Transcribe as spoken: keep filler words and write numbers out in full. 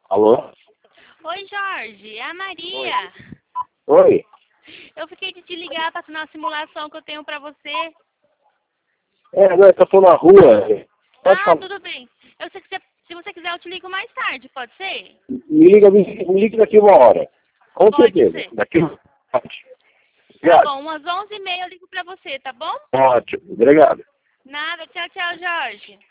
Alô? Oi, Jorge, é a Maria. Oi? Eu fiquei de te ligar para assinar uma simulação que eu tenho para você. É, não, eu tô na rua. Pode Ah, falar. tudo bem. Eu sei que você, se você quiser, eu te ligo mais tarde, pode ser? Me liga, me, me liga daqui uma hora. Com Pode certeza. ser. Daqui uma hora. Tá Obrigado. bom, umas onze e meia eu ligo para você, tá bom? Ótimo. Obrigado. Nada, tchau, tchau, Jorge.